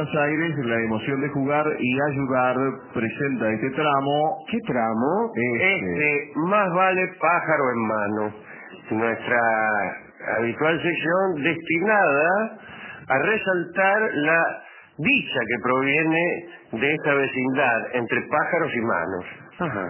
Buenos Aires, la emoción de jugar y ayudar presenta este tramo. ¿Qué tramo? Más vale pájaro en mano. Nuestra habitual sección destinada a resaltar la dicha que proviene de esta vecindad entre pájaros y manos. Ajá.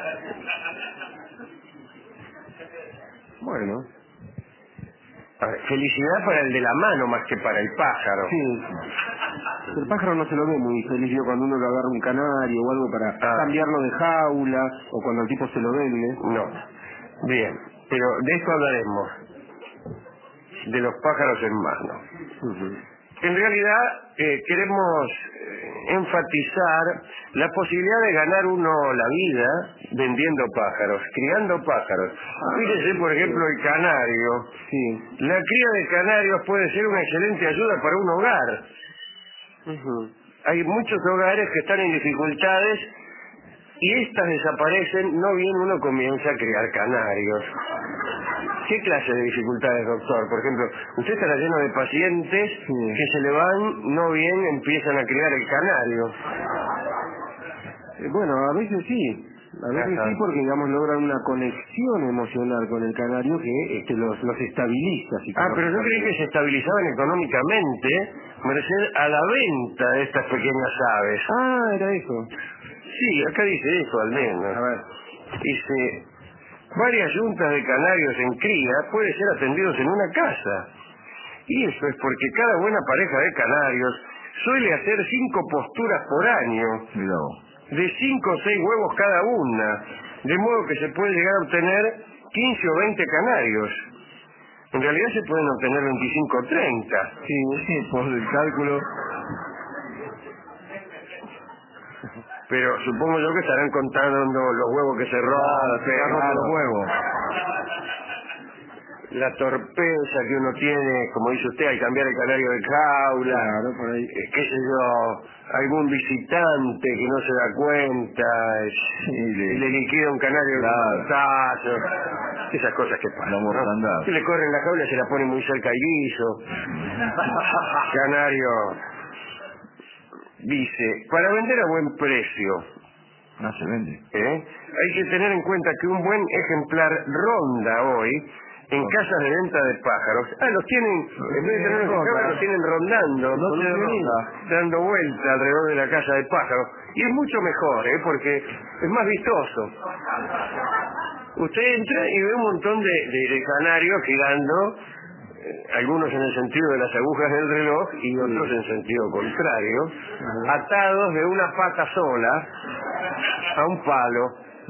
Bueno. Felicidad para el de la mano más que para el pájaro. Sí. El pájaro no se lo ve muy feliz cuando uno le agarra un canario o algo para cambiarlo de jaula o cuando el tipo se lo vende. No. Bien, pero de esto hablaremos. De los pájaros en mano. En realidad queremos enfatizar la posibilidad de ganar uno la vida vendiendo pájaros, criando pájaros. Fíjese, por ejemplo, el canario. Sí. La cría de canarios puede ser una excelente ayuda para un hogar. Hay muchos hogares que están en dificultades y estas desaparecen no bien uno comienza a criar canarios. ¿Qué clase de dificultades, doctor? Por ejemplo, usted estará lleno de pacientes que se le van, no bien empiezan a criar el canario. Bueno, a veces sí. A veces sí, porque digamos logran una conexión emocional con el canario que los estabiliza. Pero yo creí que se estabilizaban económicamente merced a la venta de estas pequeñas aves. Era eso. Sí, acá dice eso al menos. A ver. Dice, varias yuntas de canarios en cría pueden ser atendidos en una casa. Y eso es porque cada buena pareja de canarios suele hacer 5 posturas por año. De 5 o 6 huevos cada una. De modo que se puede llegar a obtener 15 o 20 canarios. En realidad se pueden obtener 25 o 30. Sí, por el cálculo. Pero supongo yo que estarán contando los huevos que se rompen. Los huevos. La torpeza que uno tiene, como dice usted, al cambiar el canario de jaula. Claro, por ahí. Qué sé yo, algún visitante que no se da cuenta y le liquida un canario de portazo. Esas cosas que pasan. ¿No? Si le corren la jaula se la pone muy cerca al guiso. Canario. Dice, para vender a buen precio. No se vende. Hay que tener en cuenta que un buen ejemplar ronda hoy en casas de venta de pájaros. Los tienen, en vez de tener en casa, los tienen rondando, dando vuelta alrededor de la casa de pájaros. Y es mucho mejor, porque es más vistoso. Usted entra y ve un montón de canarios girando, algunos en el sentido de las agujas del reloj y otros en sentido contrario, atados de una pata sola a un palo.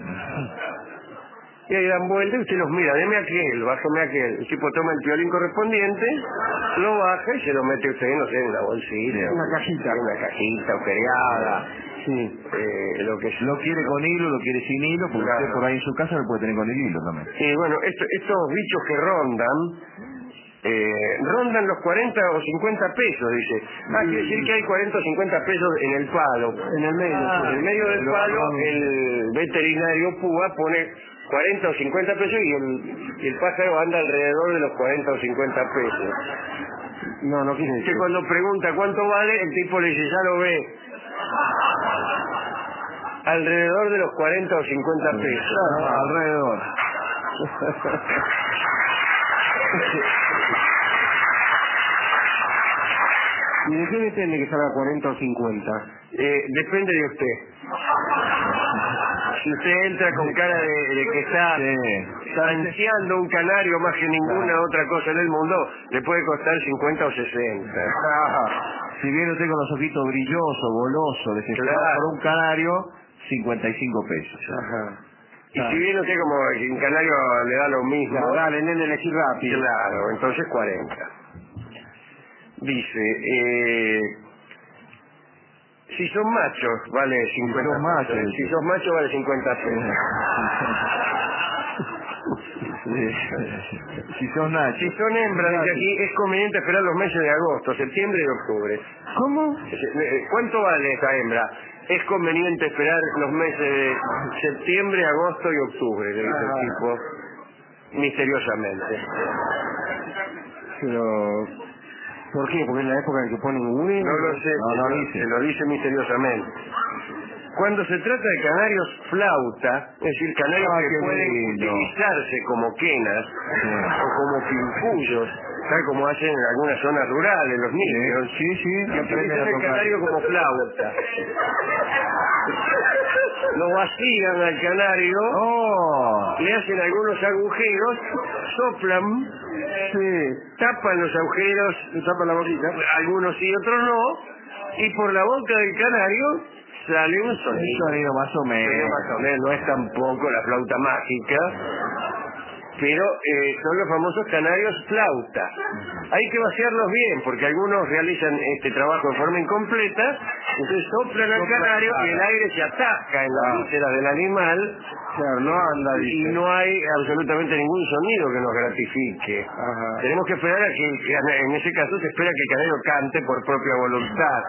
Y ahí dan vuelta y usted los mira, deme aquel, bájame aquel. El tipo toma el violín correspondiente, lo baja y se lo mete usted, no sé, en una bolsita. Una cajita ojereada. Sí. Lo quiere con hilo, lo quiere sin hilo, porque usted por ahí en su casa lo puede tener con el hilo también. Y bueno, estos bichos que rondan los 40 o 50 pesos, dice. Quiere decir que hay 40 o 50 pesos en el palo. En el medio. En el medio del palo, el veterinario Púa pone 40 o 50 pesos y el pájaro anda alrededor de los 40 o 50 pesos. No quiere decir. Que cuando pregunta cuánto vale, el tipo le dice, ya lo ve. Alrededor de los 40 o 50 pesos. Alrededor. ¿Y de qué depende que salga 40 o 50? Depende de usted. Si usted entra con cara de que está ansiando un canario más que ninguna otra cosa en el mundo, le puede costar 50 o 60. Si viene usted con los ojitos brillosos, golosos, desesperado por un canario, 55 pesos. Y si viene usted como que un canario le da lo mismo, dale, nene, elegí rápido. Claro, entonces 40. Dice, si son machos, vale 50 pesos. Si sos macho, vale 50 pesos. Si son hembras, dice aquí, es conveniente esperar los meses de agosto, septiembre y octubre. ¿Cómo? ¿Cuánto vale esta hembra? Es conveniente esperar los meses de septiembre, agosto y octubre, le dice el tipo, misteriosamente. Pero ¿Por qué? Porque es la época en que ponen huevos. No lo sé, se lo dice misteriosamente. Cuando se trata de canarios flauta, es decir, canarios que pueden utilizarse como quenas o como pimpullos, tal como hacen en algunas zonas rurales los niños, que utilizan el canario como flauta. Lo vacían al canario, le hacen algunos agujeros, soplan, tapan los agujeros, tapan la boquita, algunos sí, otros no, y por la boca del canario sale un sonido. Un sonido más o menos. No es tampoco la flauta mágica, pero son los famosos canarios flauta. Hay que vaciarlos bien, porque algunos realizan este trabajo de forma incompleta, entonces soplan al canario y el aire se atasca en la víscera del animal. Claro, no anda, y no hay absolutamente ningún sonido que nos gratifique. Tenemos que esperar a que, en ese caso se espera que el canario cante por propia voluntad.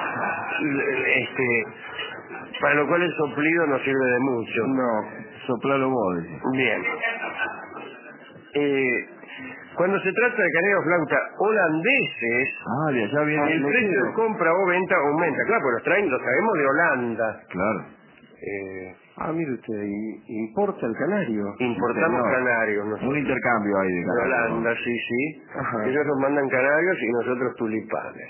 Para lo cual el soplido no sirve de mucho. No, soplalo vos. Bien. Cuando se trata de canarios flauta holandeses, ya viene el precio de compra o venta aumenta. Claro, pues los traen, lo sabemos, de Holanda. Claro. Mire usted, importa el canario. Importamos canarios. Nosotros. Un intercambio ahí de Holanda, sí. Ellos nos mandan canarios y nosotros tulipanes.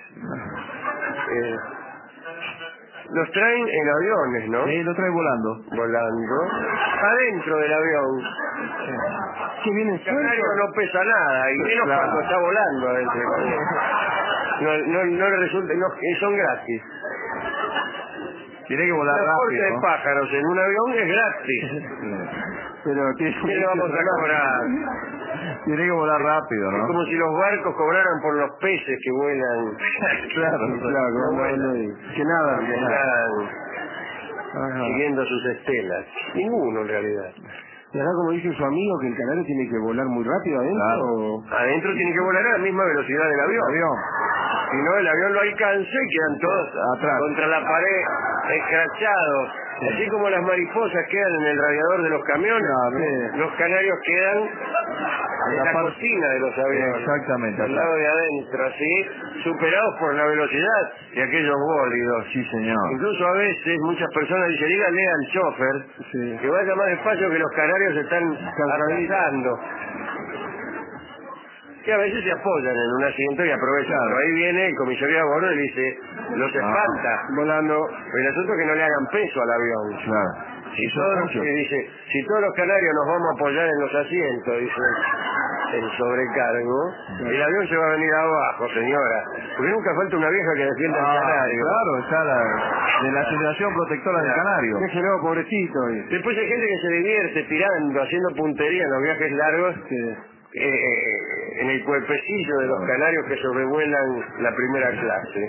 Los traen en aviones, ¿no? Sí, lo traen volando. Adentro del avión. Que viene el canario no pesa nada, y menos cuando está volando adentro. No le resulta, son gratis. Tiene que volar rápido. El transporte de pájaros en un avión es gratis. Pero ¿qué le vamos a cobrar? Tiene que volar rápido, ¿no? Es como si los barcos cobraran por los peces que vuelan. Que nada. Siguiendo sus estelas. Ninguno en realidad. ¿Y ahora como dice su amigo que el canario tiene que volar muy rápido adentro? Adentro tiene que volar a la misma velocidad del avión. Si no, el avión lo alcanza y quedan todos atrás contra la pared, escrachados. Así como las mariposas quedan en el radiador de los camiones, los canarios quedan en la cocina de los aviones. Exactamente. Al lado de adentro, así, superados por la velocidad de aquellos bólidos. Sí, señor. Incluso a veces muchas personas dicen, díganle al chofer que vaya más despacio que los canarios están arrasando. Que a veces se apoyan en un asiento y aprovechan. Pero ahí viene el comisario de bordo y dice, los espanta volando. El asunto es que no le hagan peso al avión. Si todos los canarios nos vamos a apoyar en los asientos, dice el sobrecargo, el avión se va a venir abajo, señora. Porque nunca falta una vieja que defienda al canario. Claro, está de la Asociación Protectora del Canario. Déjelo, pobrecito. Después hay gente que se divierte tirando, haciendo puntería en los viajes largos. En el cuerpecillo de los canarios que sobrevuelan la primera clase.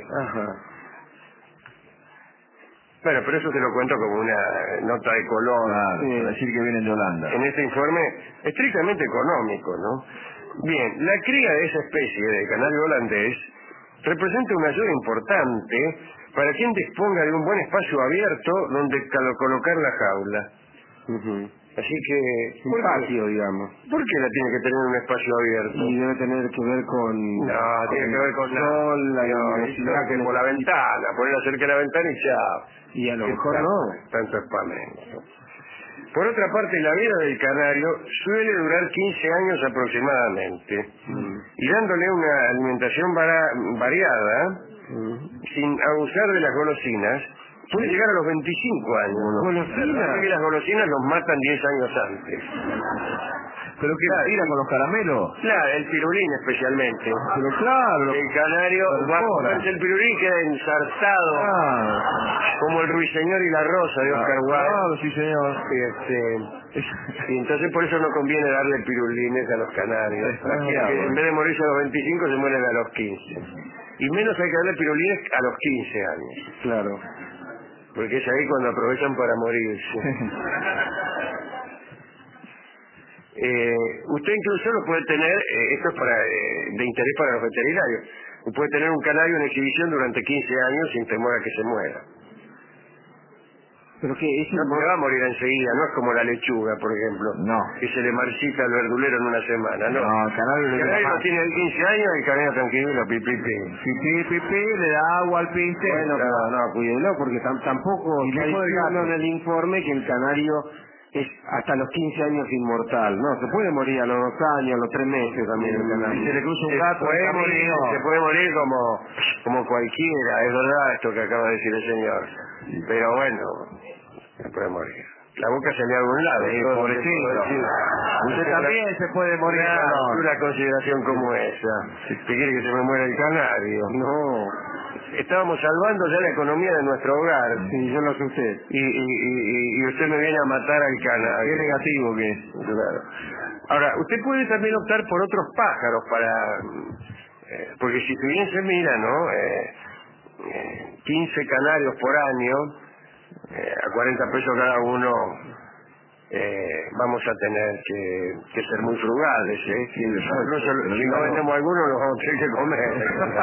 Bueno, pero eso te lo cuento como una nota de color. Para decir que vienen de Holanda. En este informe estrictamente económico, ¿no? Bien, la cría de esa especie de canario holandés representa una ayuda importante para quien disponga de un buen espacio abierto donde colocar la jaula. Así que... un patio, digamos. ¿Por qué la tiene que tener un espacio abierto? Y debe tener que ver con... No, tiene que ver con el sol, por la ventana, ponerla cerca de la ventana y chao. Y a lo mejor no. Tanto espamento. Por otra parte, la vida del canario suele durar 15 años aproximadamente. Y dándole una alimentación variada, sin abusar de las golosinas, puede llegar a los 25 años. ¿Golosinas? Y las golosinas los matan 10 años antes. ¿Pero qué tira con los caramelos? Claro, el pirulín especialmente. Pero claro. El canario va a comerse el pirulín y queda ensartado. Como el ruiseñor y la rosa de Oscar Wilde. Claro, sí, señor. Y entonces por eso no conviene darle pirulines a los canarios. En vez de morirse a los 25 se mueren a los 15. Y menos hay que darle pirulines a los 15 años. Claro. Porque es ahí cuando aprovechan para morirse. Usted incluso lo puede tener, esto es de interés para los veterinarios, puede tener un canario en exhibición durante 15 años sin temor a que se muera. Pero que no se va a morir enseguida, no es como la lechuga, por ejemplo. No. Que se le marchita al verdulero en una semana, ¿no? No, el canario no tiene 15 años y el canario tranquilo, pipí, le da agua al pinte. Bueno, pero no, cuídelo, porque tampoco está diciendo en el informe que el canario es hasta los 15 años inmortal. No, se puede morir a los 2 años, a los 3 meses también el canario. Si se le cruza un gato, se puede morir como cualquiera, es verdad esto que acaba de decir el señor. Pero bueno, se puede morir. La boca se le a algún lado. Pobrecito. Usted también se puede morir. Una consideración como esa. ¿Te quiere que se me muera el canario? No. Estábamos salvando ya la economía de nuestro hogar. Sí, yo lo sé usted. Y usted me viene a matar al canario. Qué negativo que es. Claro. Ahora, usted puede también optar por otros pájaros para... porque si bien se mira, ¿no? 15 canarios por año, a 40 pesos cada uno, vamos a tener que ser muy frugales, ¿eh? Incluso si no vendemos algunos, los vamos a tener que comer.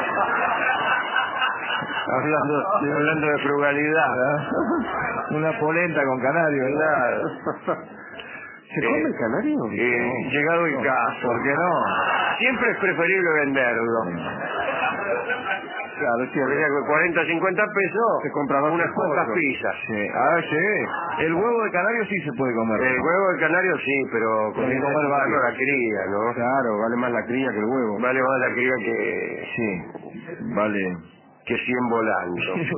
hablando de frugalidad. Una polenta con canario, ¿verdad? ¿Se come el canario? Llegado el caso. ¿Por qué no? Siempre es preferible venderlo. Claro, sí, porque con 40, 50 pesos se compraban unas cuantas pizzas. Sí. Sí. El huevo de canario sí se puede comer. El huevo de canario sí, pero con la cría, ¿no? Claro, vale más la cría que el huevo. Vale más la cría que... Sí, vale. Que 100 volando.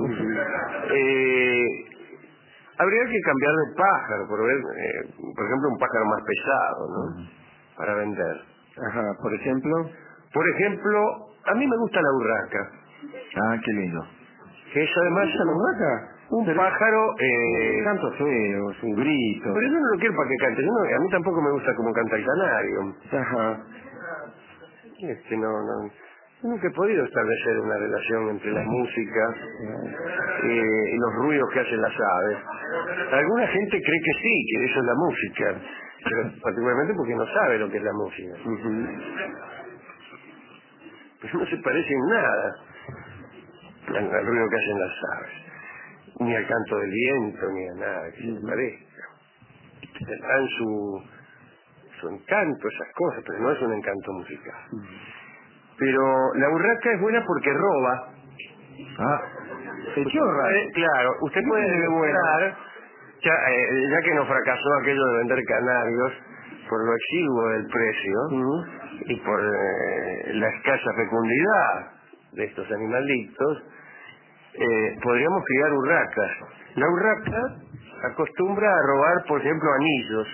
Habría que cambiar de pájaro, por ejemplo, un pájaro más pesado, ¿no? Para vender. Ajá, por ejemplo. Por ejemplo, a mí me gusta la urraca. Ah, qué lindo. Que es además la urraca. Un pájaro... canto feo, es un grito. Pero yo no lo quiero para que cante. A mí tampoco me gusta como canta el canario. Ajá. Yo nunca he podido establecer una relación entre la música y los ruidos que hacen las aves. Alguna gente cree que sí, que eso es la música, pero particularmente porque no sabe lo que es la música. Pues no se parece en nada al ruido que hacen las aves, ni al canto del viento, ni a nada que se parezca. Dan su encanto, esas cosas, pero no es un encanto musical. Pero la urraca es buena porque roba. Se chorra. Claro, usted puede demorar, ya que no fracasó aquello de vender canarios por lo exiguo del precio y por la escasa fecundidad de estos animalitos, podríamos criar urracas. La urraca acostumbra a robar, por ejemplo, anillos.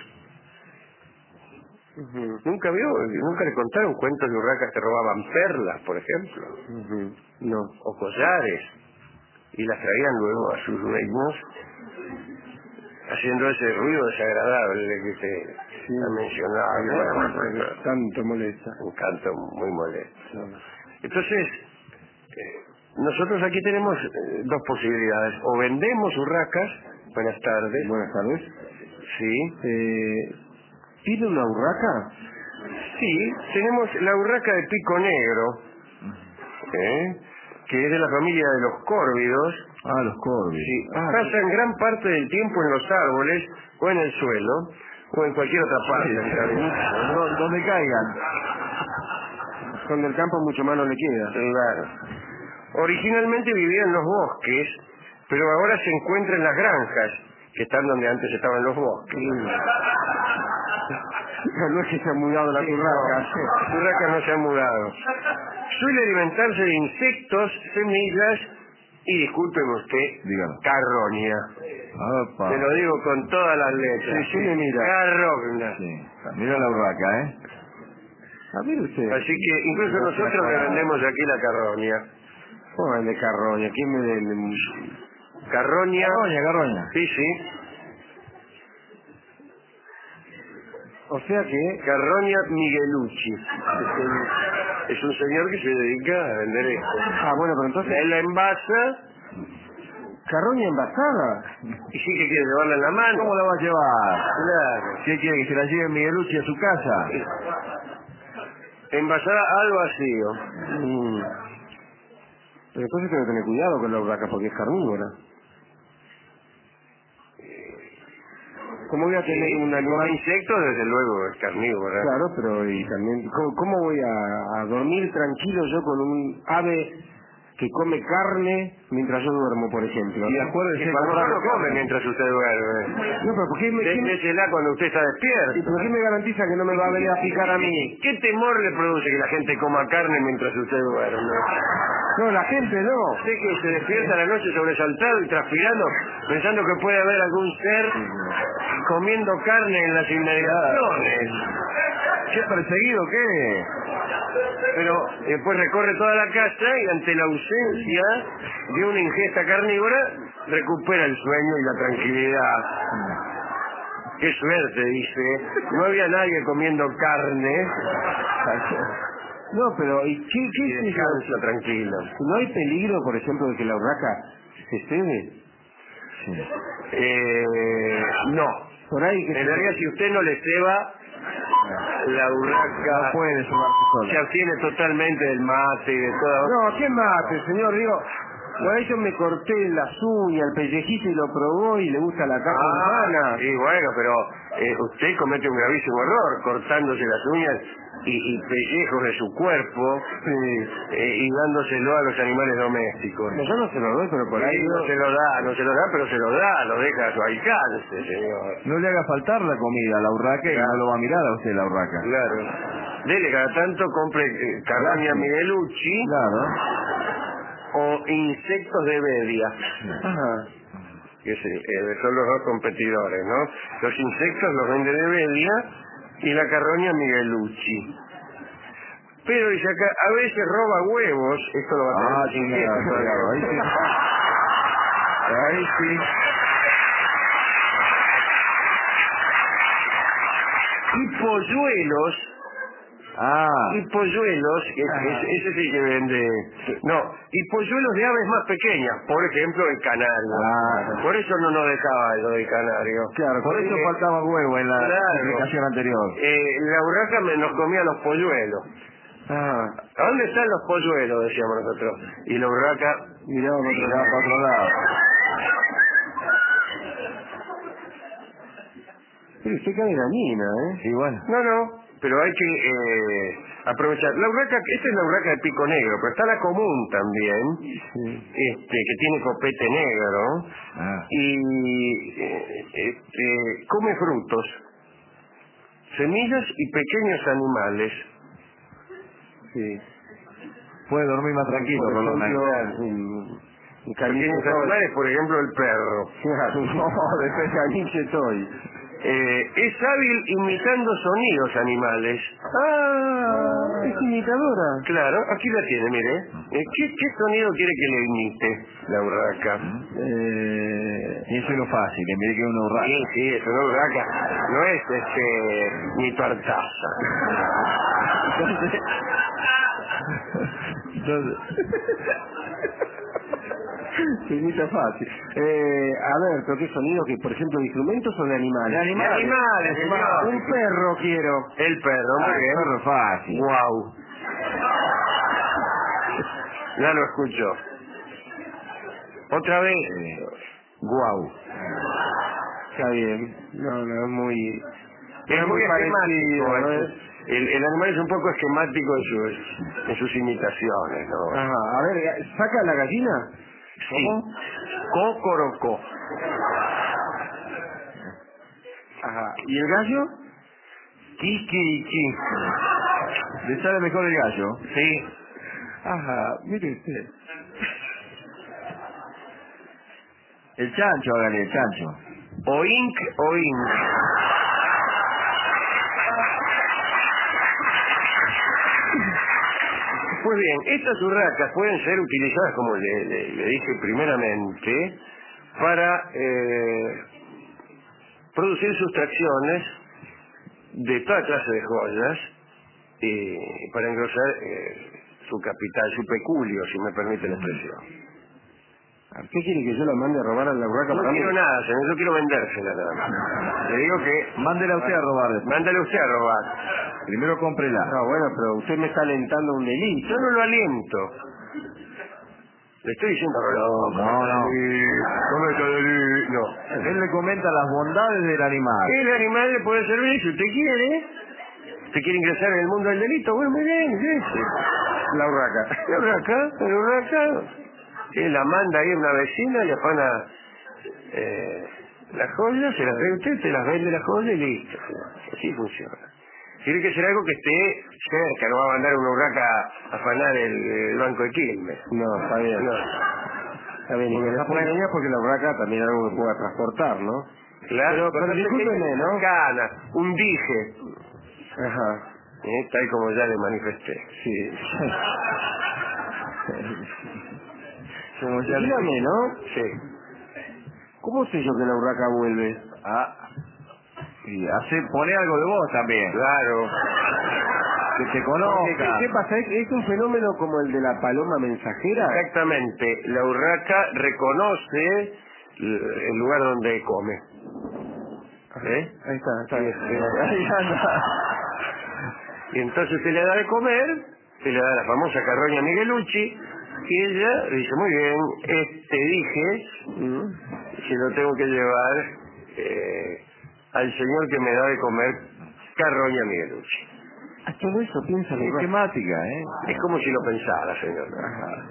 ¿Nunca le contaron cuentos de urracas que robaban perlas, por ejemplo? No. O collares, y las traían luego a sus dueños, haciendo ese ruido desagradable que se ha mencionado. Tanto molesta. Un canto muy molesto. Entonces, nosotros aquí tenemos dos posibilidades. O vendemos urracas. Buenas tardes. Buenas tardes. Sí. ¿Tiene una urraca? Sí, tenemos la urraca de pico negro, que es de la familia de los córvidos. Ah, los córvidos. Sí, pasan gran parte del tiempo en los árboles o en el suelo o en cualquier otra parte. Donde caigan. Donde el campo mucho más no le queda. Claro. Originalmente vivía en los bosques, pero ahora se encuentra en las granjas, que están donde antes estaban los bosques. No es que se ha mudado la urraca. La urraca no se ha mudado. Suele alimentarse de insectos, semillas y, discúlpeme usted, dígalo, carroña. Opa. Se lo digo con todas las letras. Sí, mira. Carroña. Sí. Mira la urraca, A ver usted. Así que incluso nosotros le vendemos aquí la carroña. ¿Cómo vende carroña? ¿Quién me vende? Carroña. Carroña. Sí, sí. O sea que... Carroña Miguelucci. Es un señor que se dedica a vender esto. Ah, bueno, pero entonces... Él la envasa. ¿Carroña envasada? ¿Y sí que quiere llevarla en la mano? ¿Cómo la va a llevar? Claro. ¿Qué quiere, que se la lleve Miguelucci a su casa? Envasada al vacío. Pero entonces tengo que tener cuidado con la urraca porque es carnívora. ¿Cómo voy a tener un animal? Insectos, desde luego, es carnívoro. Claro, pero y también, ¿cómo voy a dormir tranquilo yo con un ave que come carne mientras yo duermo, por ejemplo? Y acuérdese, no come mientras usted duerme. No, pero ¿por qué Désela cuando usted está despierto. ¿Y por qué me garantiza que no me va a venir a picar a mí? ¿Qué temor le produce que la gente coma carne mientras usted duerme? No, la gente no. Usted que se despierta a la noche sobresaltado y transpirando, pensando que puede haber algún ser comiendo carne en las inmediaciones. ¿Qué perseguido qué? Pero después recorre toda la casa y ante la ausencia de una ingesta carnívora recupera el sueño y la tranquilidad. Qué suerte, dice. No había nadie comiendo carne. No, pero ¿y qué Y descansa tranquilo. ¿No hay peligro, por ejemplo, de que la urraca se cede? No. Por ahí que en realidad, si usted no le ceba, la urraca no puede cebarse sola. se abstiene totalmente del mate y de toda... No, ¿qué mate, señor? Digo, por ahí yo me corté las uñas, el pellejito y lo probó y le gusta la carne humana. Sí, bueno, pero usted comete un gravísimo error cortándose las uñas y pellejos de su cuerpo y dándoselo a los animales domésticos. No, yo no se lo doy, pero por ahí... No se lo da, pero se lo deja a su alcance, señor. No le haga faltar la comida a la urraca y no lo va a mirar a usted la urraca. Claro. Dele cada tanto, compre carroña Miguelucci. Claro. O insectos de Bedia. Ajá. Que son los dos competidores, ¿no? Los insectos los vende de Bedia y la carroña Miguelucci. Pero dice acá, a veces roba huevos. Esto lo va a tener claro, ahí sí. Ahí sí. Y polluelos. Y polluelos, ese sí que vende. No, y polluelos de aves más pequeñas, por ejemplo el canario. Por eso no nos dejaba lo del canario. Claro, por eso faltaba huevo en la explicación anterior. La urraca nos comía los polluelos. ¿A dónde están los polluelos? Decíamos nosotros. Y la urraca miraba para otro lado. Pero usted cae dañina, ¿eh? Sí, bueno. No. Pero hay que aprovechar. La urraca, esta es la urraca de pico negro, pero está la común también, que tiene copete negro, y come frutos, semillas y pequeños animales. Sí. Puede dormir más tranquilo, por ejemplo, pequeños animales, por ejemplo, el perro. No, después caniche estoy. Es hábil imitando sonidos animales. Es imitadora. Claro, aquí la tiene, mire. ¿Qué sonido quiere que le imite la urraca? Eso es lo fácil, mire que es una urraca. Sí, es una urraca. No es ni tu artaza. Entonces... Se imita fácil. A ver, pero qué sonido, que por ejemplo, de instrumentos o de animales. De animales, señor. Un perro quiero. El perro, muy bien. El perro fácil. Guau. Ya lo escucho. Otra vez. Guau. Está bien. No, es muy... Es muy parecido, esquemático. ¿no? El animal es un poco esquemático en sus imitaciones, ¿no? Ajá. A ver, ¿saca la gallina? ¿Cómo? Cocorocó. Ajá. ¿Y el gallo? Kikiriki. ¿Le sale mejor el gallo? Sí. Ajá, mire usted. El chancho, hágale, el chancho. Oink. Pues bien, estas urracas pueden ser utilizadas, como le dije primeramente, para producir sustracciones de toda clase de joyas, para engrosar su capital, su peculio, si me permite la expresión. ¿Qué quiere que yo la mande a robar a la urraca? No quiero nada, señor, yo quiero vendérsela nada más. Le digo que... Mándela usted a robar después. Mándale usted a robar. Primero cómprela. No, bueno, pero usted me está alentando un delito. Yo no lo aliento. Le estoy diciendo no. Él le comenta las bondades del animal. El animal le puede servir si usted quiere. ¿Usted quiere ingresar en el mundo del delito? Bueno, muy bien, ingrese. La urraca. La urraca. La manda ahí a una vecina, le afana las joyas, se las ve usted, se las vende las joyas y listo. Así funciona. Tiene que ser algo que esté cerca, no va a mandar una urraca a afanar el banco de Quilmes. No, está bien. No. Está bien, y que está pequeña porque la urraca también es algo que pueda transportar, ¿no? Claro, pero discúlpeme, ¿no? Cana, un dije. Ajá. Tal como ya le manifesté. Sí. Dígame, ¿no? Sí. ¿Cómo sé yo que la urraca vuelve? Y pone algo de vos también. Claro. Que te conozca. ¿Qué pasa? ¿Es un fenómeno como el de la paloma mensajera? Exactamente. La urraca reconoce el lugar donde come. Ahí está. Ahí anda. Y entonces usted le da de comer, se le da la famosa carroña Miguelucci, y ella dice, muy bien, dije, si lo tengo que llevar al señor que me da de comer carroña Miguelucci. Todo eso piensa la Es temática, ¿eh? Es como si lo pensara, señor. Ajá.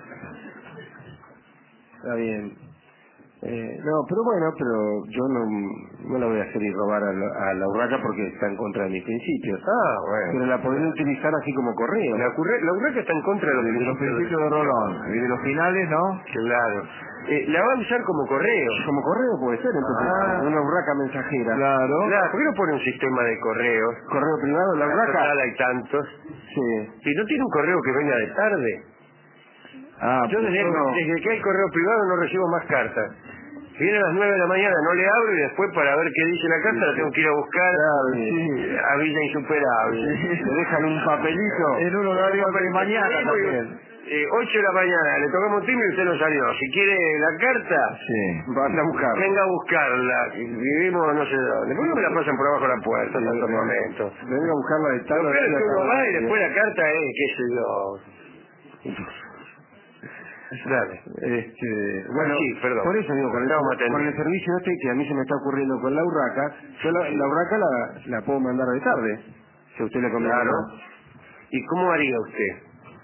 Está bien. No, pero yo no la voy a hacer y robar a la urraca porque está en contra de mis principios. Bueno. Pero la podría utilizar así como correo. La urraca está en contra de los principios de Rolón. Y de los finales, ¿no? Claro. La va a usar como correo. Como correo puede ser, entonces. Una urraca mensajera. Claro. ¿Por qué no pone un sistema de correos? Correo privado, la urraca. Total, hay tantos. Sí. ¿Y no tiene un correo que venga de tarde? Yo desde que hay correo privado no recibo más cartas. Viene a las 9 de la mañana, no le abro y después para ver qué dice la carta la tengo que ir a buscar a Villa Insuperable. Le dejan un papelito. En un horario de mañana también. 8 de la mañana, le tocamos timbre y usted no salió. Si quiere la carta, Van a buscarla. venga a buscarla. Vivimos no sé dónde. ¿Por qué no me la pasan por abajo de la puerta en estos momentos? Venga a buscarla de tarde. Lo peor es que uno va y después la carta es, qué sé yo. Dale. Bueno, sí, perdón. por eso digo, con el servicio que a mí se me está ocurriendo con la urraca, yo la urraca la puedo mandar de tarde, si a usted le conviene. Claro. ¿Y cómo haría usted?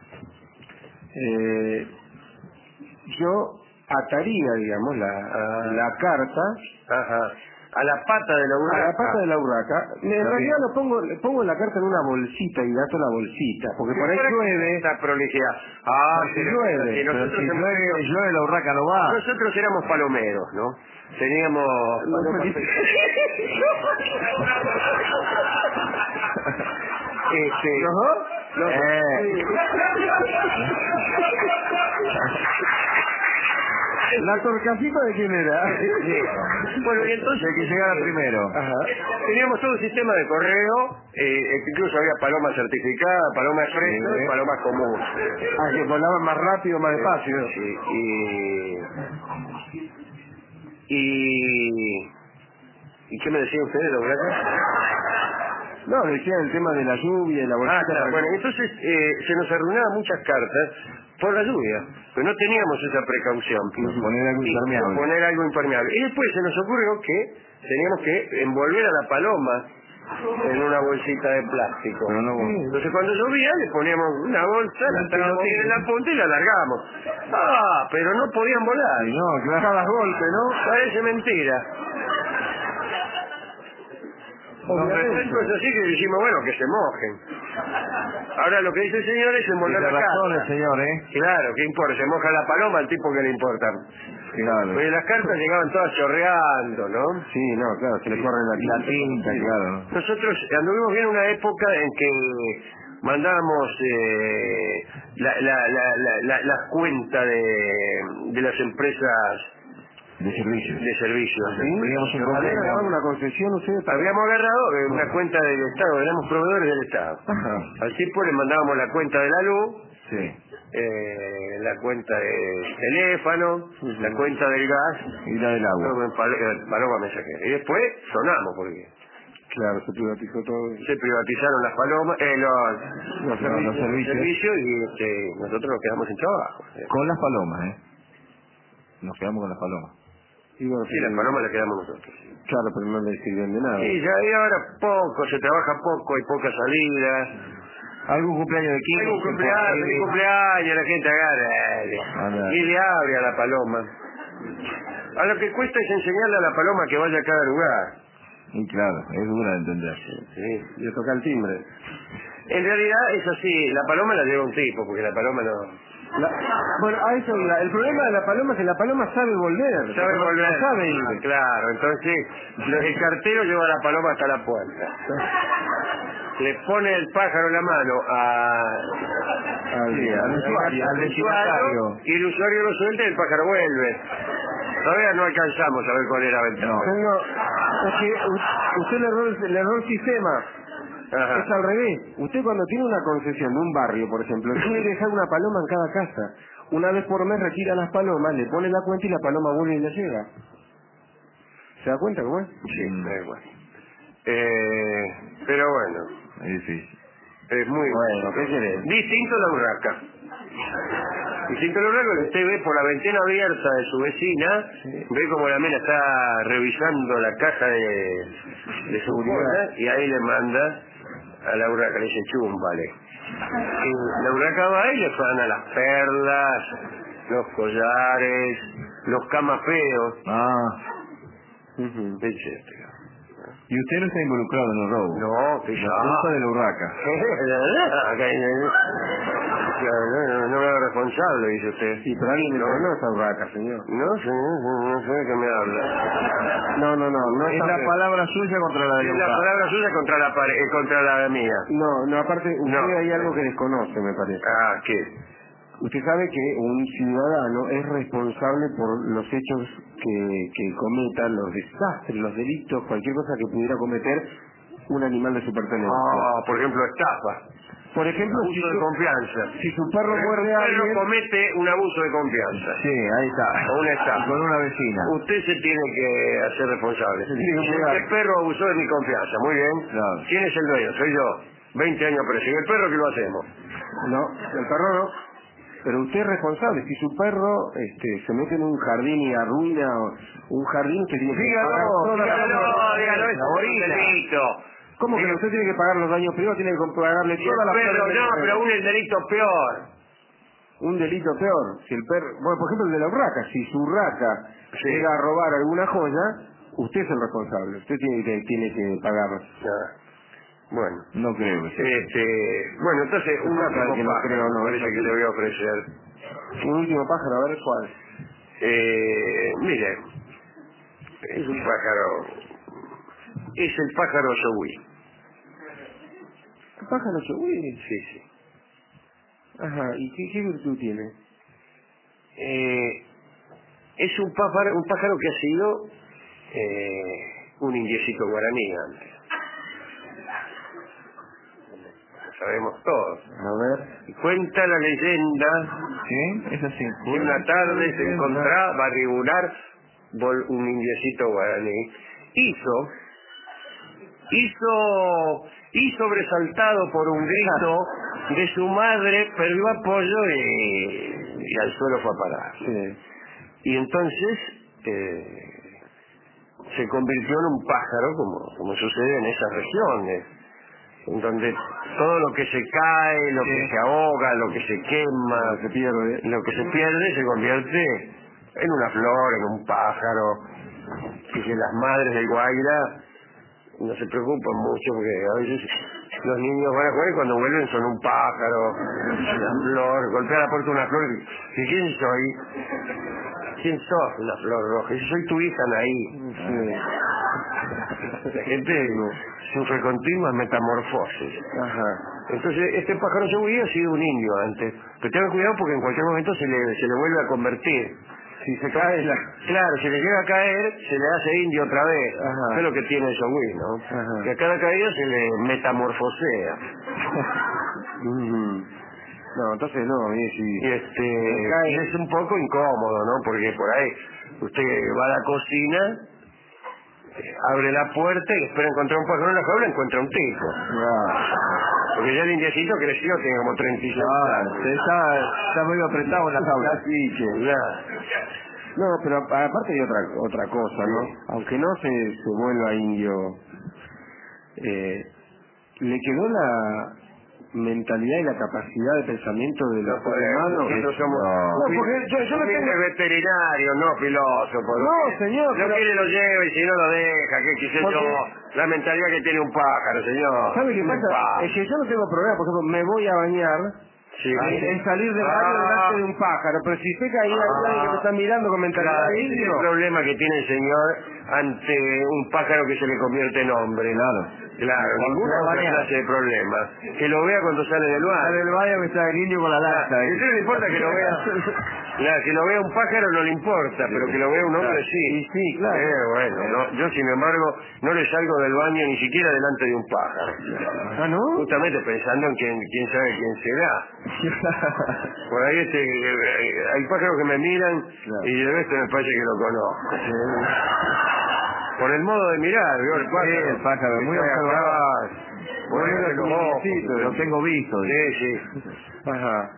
Yo ataría, digamos, la carta a la pata de la urraca. A la pata de la urraca. En realidad le pongo la carta en una bolsita y gasto la bolsita, porque por ahí llueve. Esta prolijidad. Si llueve. Si nosotros Pero si llueve la urraca no va. Nosotros éramos palomeros, ¿no? Teníamos... ¿Los dos? ¿La torcasita de quién era? Bueno, y entonces... Hay que llegar primero. Teníamos todo un sistema de correo, incluso había paloma certificada, paloma expreso y paloma común. Que volaban más rápido, más despacio. ¿Y qué me decía usted de la urraca? No, decía el tema de la lluvia y la bolsita. Claro. Bueno, entonces se nos arruinaban muchas cartas por la lluvia, pero no teníamos esa precaución. Poner algo impermeable. Y después se nos ocurrió que teníamos que envolver a la paloma en una bolsita de plástico. Entonces cuando llovía le poníamos una bolsa, la atábamos bien en la punta y la largábamos. Pero no podían volar. No, claro, cada golpe, ¿no? Parece mentira. Entonces así que dijimos, bueno, que se mojen. Ahora lo que dice el señor es envolver la carta. Señor, Claro, ¿qué importa? Se moja la paloma, al tipo que le importa. Claro. Porque las cartas llegaban todas chorreando, ¿no? Sí, no, claro, se le corre la tinta, claro. Nosotros anduvimos bien una época en que mandábamos las cuentas de las empresas de servicios. Teníamos una concesión, ustedes. Habíamos agarrado una cuenta del Estado, éramos proveedores del Estado. Al tipo le mandábamos la cuenta de la luz, la cuenta de teléfono, la cuenta del gas y la del agua. Paloma mensajera. Y después sonamos porque... Claro, se privatizó todo. Se privatizaron las palomas, los servicios y nosotros nos quedamos sin trabajo. Con las palomas, Nos quedamos con las palomas. Y bueno, Sí, las palomas las quedamos nosotros. Claro, pero no le sirven de nada. Y ya y ahora poco, se trabaja poco, hay pocas salidas. ¿Algún cumpleaños de 15? Algún cumpleaños, la gente agarra y le abre a la paloma. A lo que cuesta es enseñarle a la paloma que vaya a cada lugar. Y claro, es dura de entender. Sí. Le toca el timbre. En realidad es así, la paloma la lleva un tipo, porque la paloma no... Bueno, a eso iba. El problema de la paloma es que la paloma sabe volver. Sabe volver. No sabe ir. Claro, entonces el cartero lleva a la paloma hasta la puerta. Le pone el pájaro en la mano al usuario y el usuario lo suelta y el pájaro vuelve. Todavía no alcanzamos a ver cuál era la ventaja. No, es que usted le erró el sistema. Ajá. Es al revés. Usted cuando tiene una concesión de un barrio, por ejemplo, tiene que dejar una paloma en cada casa. Una vez por mes retira las palomas, le pone la cuenta y la paloma vuelve y le llega. ¿Se da cuenta cómo es? Sí, da igual. Pero bueno. Es difícil. Es muy Bueno, ¿qué querés? distinto a la urraca. Distinto a la urraca, usted ve por la ventana abierta de su vecina, ve como la mena está revisando la caja de seguridad y ahí le manda a la urraca, le dice chúmbale. Y la urraca va y le van a las perlas, los collares, los camafeos, etcétera. ¿Y usted no está involucrado en el robo? No, que ya. Culpa de la urraca. No me hago responsable, dice usted. Sí, pero alguien le conoce a urraca, señor. No, señor, no sé de qué me habla. No Es está la bien. palabra suya contra la de Es la la urraca. palabra suya contra la mía. No, aparte, usted No. hay algo que desconoce, me parece. Ah, ¿qué? Usted sabe que un ciudadano es responsable por los hechos que cometa, los desastres, los delitos, cualquier cosa que pudiera cometer un animal de su pertenencia. Por ejemplo, estafa. Por ejemplo, Abuso de confianza. si su perro muerde a Un alguien... perro comete un abuso de confianza. Sí, ahí está. O una estafa. Con una vecina. Usted se tiene que hacer responsable. tiene que pagar. El perro abusó de mi confianza, muy bien. Claro. ¿Quién es el dueño? Soy yo. 20 años preso. ¿Y el perro qué lo hacemos? No, el perro no. Pero usted es responsable. Si su perro se mete en un jardín y arruina un jardín, usted tiene que pagar todas las... Dígalo, es un delito. ¿Cómo que usted tiene que pagar los daños privados? Tiene que pagarle todas las Pero pérdidas. no, pero aún el delito peor. Un delito peor. Si el perro... Bueno, por ejemplo, el de la urraca. Si su urraca llega a robar alguna joya, usted es el responsable. Usted tiene que pagar. Bueno. No creo que sea. Bueno, entonces, un último que no pájaro, creo, no, parece que le voy a ofrecer. Un último pájaro, a ver cuál. Mire, es un pájaro... Es el pájaro Yogui. ¿El pájaro Yogui? Sí, sí. Ajá, ¿y qué virtud tiene? Es un pájaro que ha sido un indiecito guaraní antes. Lo sabemos todos. A ver. Y cuenta la leyenda ¿Sí? Es así. que una tarde se encontraba regular un indiecito guaraní. Y sobresaltado por un grito de su madre, perdió apoyo y al suelo fue a parar. Sí. Y entonces se convirtió en un pájaro, como sucede en esas regiones, en donde todo lo que se cae, lo que se ahoga, lo que se quema, lo que se pierde se convierte en una flor, en un pájaro. Y que las madres del Guaira no se preocupan mucho porque a veces los niños van a jugar y cuando vuelven son un pájaro, una flor, golpea la puerta una flor y ¿quién soy? ¿Quién sos? Una flor roja. Y soy tu hija Anaí. La gente sufre continuas metamorfosis. Ajá. Entonces este pájaro Yogui ha sido un indio antes, pero tengan cuidado porque en cualquier momento se le vuelve a convertir. Si se cae Claro, si le llega a caer, se le hace indio otra vez. Ajá. Eso es lo que tiene el Yogui, ¿no? Ajá. Que a cada caída se le metamorfosea. No, entonces no, Y es un poco incómodo, ¿no? Porque por ahí usted va a la cocina, abre la puerta y espera encontrar un pájaro en la jaula, encuentra un tipo. Porque ya el indiecito creció, tiene como 36 años. Está medio apretado en la jaula. Claro. No, pero aparte hay otra cosa, ¿no? Aunque no se vuelva indio, le quedó la mentalidad y la capacidad de pensamiento de los seres humanos. Nosotros somos porque yo no tengo veterinarios, no filósofos. No, señor. No quiere lo lleva y si no lo deja, que qué sé yo. La mentalidad que tiene un pájaro, señor. ¿Sabe qué pasa? Es que yo no tengo problema, por ejemplo, me voy a bañar. Sí. En salir del baño delante de un pájaro, pero si sé que ahí hay alguien que me está mirando con mentalidad de Ese es indio. el problema que tiene el señor ante un pájaro que se le convierte en hombre. Claro, ninguna otra clase de problema. Que lo vea cuando sale del baño. Sale del baño que está el indio con la lata. Eso no le importa que lo vea. Claro, que lo vea un pájaro no le importa, pero que lo vea un hombre sí. Sí, claro. Bueno, no, yo sin embargo no le salgo del baño ni siquiera delante de un pájaro. ¿Ah, no? Justamente pensando en quién sabe quién será. Por ahí hay pájaros que me miran y de resto me parece que lo conozco. Por el modo de mirar, ¿vio? El pájaro, muy observador. Lo tengo visto. Sí. Ajá.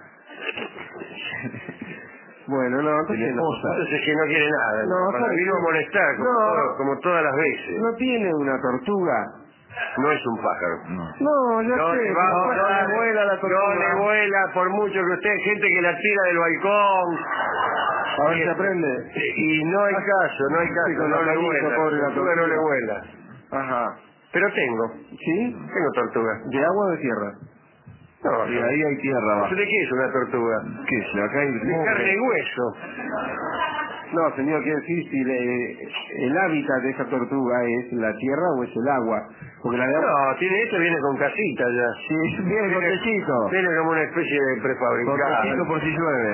Bueno, no, entonces Entonces que no quiere nada. No, vino a molestar, como todas las veces. ¿No tiene una tortuga? No es un pájaro. No, ya No sé. le vuela la tortuga. No le vuela, por mucho que usted, gente que la tira del balcón. A ver si aprende. Y no hay caso, no le vuela. La tortuga no le vuela. Ajá. Pero tengo. ¿Sí? Tengo tortuga. ¿De agua o de tierra? No, y ahí hay tierra abajo. ¿De qué es una tortuga? ¿Qué es? Acá hay de carne y hueso. No, señor, quiero decir si el hábitat de esa tortuga es la tierra o es el agua. Porque la de agua... No, viene con casita ya. Sí, viene con techito. Viene como una especie de prefabricado. Con techito por si llueve.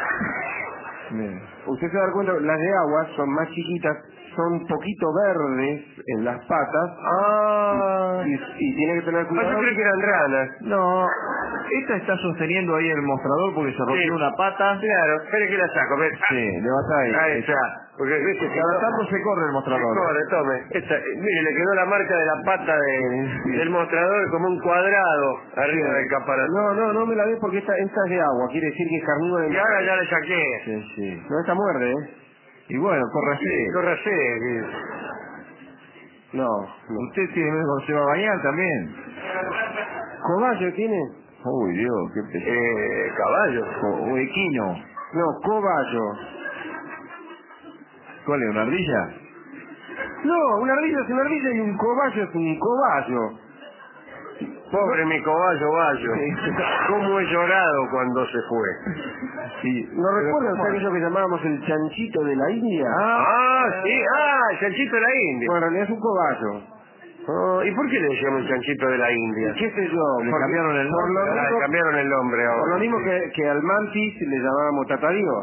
Usted se da cuenta, las de agua son más chiquitas, son un poquito verdes en las patas. Y tiene que tener cuidado. Yo creí que eran ranas. No, esta está sosteniendo ahí el mostrador porque se rompió una pata. Claro, espere que la saco. Sí, le va a ahí. Ahí está. Porque ¿viste? Cada tanto se corre el mostrador. Se corre, tome. Mire, le quedó la marca de la pata del mostrador como un cuadrado arriba del caparazón. No me la ve porque esta es de agua, quiere decir que es carnívoro. Y ahora ya le saqué. Sí. No, esta muerde, Y bueno, córrase. No. Usted tiene miedo cuando se va a bañar también. ¿Cobayo tiene? Uy, Dios, qué pesado. Caballo. O equino. No, cobayo. ¿Cuál es, una ardilla? No, una ardilla es una ardilla y un cobayo es un cobayo. Pobre mi cobayo Bayo. ¿Cómo he llorado cuando se fue? Sí. ¿No recuerdan aquello que llamábamos el chanchito de la India? Sí, el chanchito de la India. Bueno, en realidad es un cobayo. ¿Y por qué le decíamos el chanchito de la India? ¿Qué sé yo? Le cambiaron el nombre. Le cambiaron el nombre ahora. Por lo mismo que al mantis le llamábamos tatadío.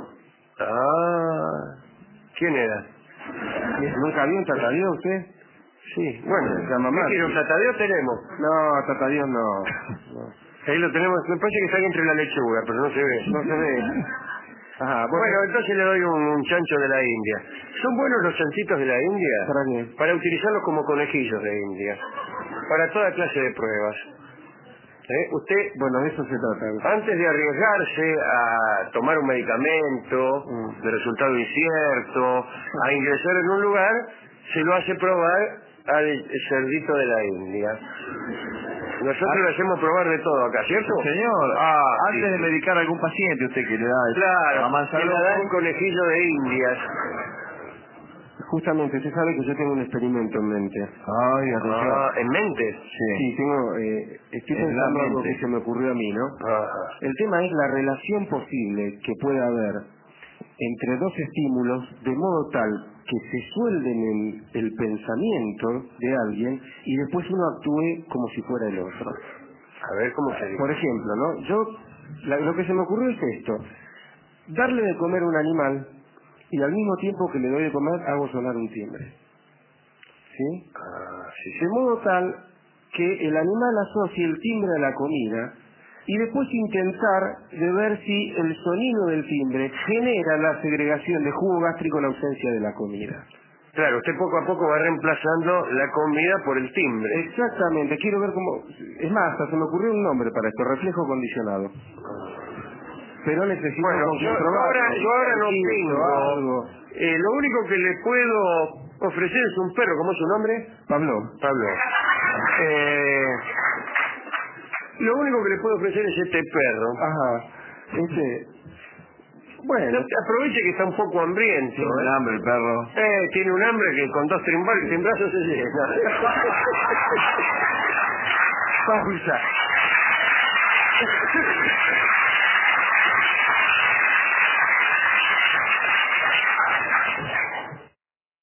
¿Quién era? ¿Nunca vio un tatadío usted? Sí, bueno, se llama ¿qué quiere? ¿Un tatadío tenemos? No, tatadío no. Ahí lo tenemos, me parece que está ahí entre la lechuga, pero no se ve. No se ve. Ajá, bueno, entonces le doy un chancho de la India. ¿Son buenos los chanchitos de la India? ¿Para qué? Para utilizarlos como conejillos de India. Para toda clase de pruebas. Usted, bueno, de eso se trata. Antes de arriesgarse a tomar un medicamento de resultado incierto, a ingresar en un lugar, se lo hace probar al cerdito de la India. Nosotros le hacemos probar de todo acá, ¿cierto? Señor, antes de medicar a algún paciente, usted que le da... Claro, le da un conejillo de Indias. Justamente, usted sabe que yo tengo un experimento en mente. Ay, atención. ¿En mente? Sí, estoy pensando algo que se me ocurrió a mí, ¿no? El tema es la relación posible que puede haber entre dos estímulos de modo tal que se suelden en el pensamiento de alguien y después uno actúe como si fuera el otro. A ver, ¿cómo se dice? Por ejemplo, ¿no? Lo que se me ocurrió es esto. Darle de comer a un animal y al mismo tiempo que le doy de comer hago sonar un timbre. ¿Sí? Sí. De modo tal que el animal asocie el timbre a la comida y después intentar de ver si el sonido del timbre genera la segregación de jugo gástrico en ausencia de la comida. Claro, usted poco a poco va reemplazando la comida por el timbre. Exactamente, quiero ver cómo... Es más, hasta se me ocurrió un nombre para esto, reflejo condicionado. pero necesito yo ahora no tengo. Lo único que le puedo ofrecer es un perro. ¿Cómo es su nombre? Pablo. Lo único que le puedo ofrecer es este perro. Ajá. Bueno. Aproveche que está un poco hambriento. Tiene un hambre el perro. Tiene un hambre que con 2 timbrazos se llena. Pausa.